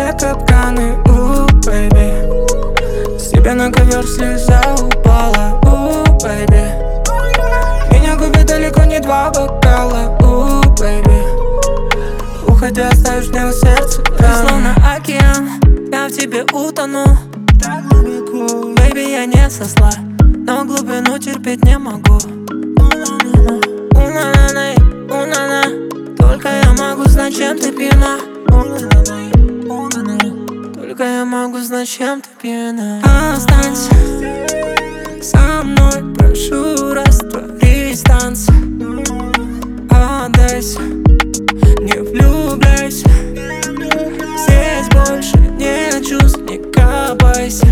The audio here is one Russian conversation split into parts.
везде капканы, бэйби. С тебя на ковер слеза упала, бэйби. Меня губит далеко не 2 бокала, бэйби. Уходя, оставишь мне в сердце раны. Словно океан, я в тебе утону. Так глубоко, бэйби, я не сосла, но глубину терпеть не могу. У-на-на, только я могу знать, чем ты пьяна. Только я могу знать, чем ты пьяна. Останься со мной, прошу, растворись в танце. Отдайся, не влюбляйся. Здесь больше нет чувств, не копайся.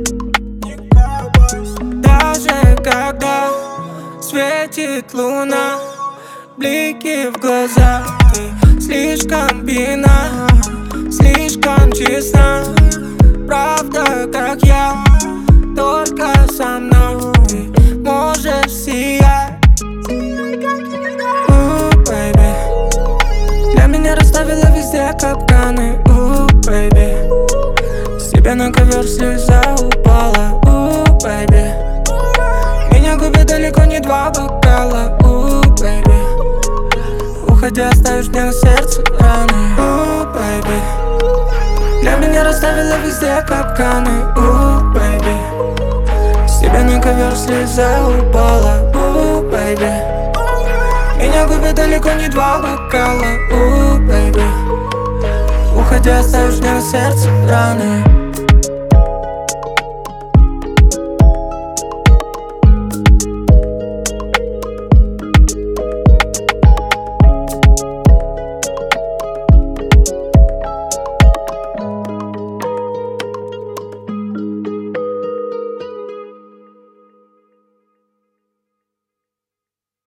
Даже когда светит луна, блики в глазах, ты слишком пьяна, слишком честна. Правда, как я, только со мной ты можешь сиять. Бэйби, для меня расставила везде капканы, бэйби. С тебя на ковер слеза упала, бэйби. Меня губит далеко не 2 бокала, бэйби. Уходя, оставишь мне в сердце раны, бэйби. Для меня расставила везде капканы, бэйби. С тебя на ковер слеза упала, бэйби. Меня губит далеко не 2 бокала, бэйби. Уходя, оставишь мне в сердце раны.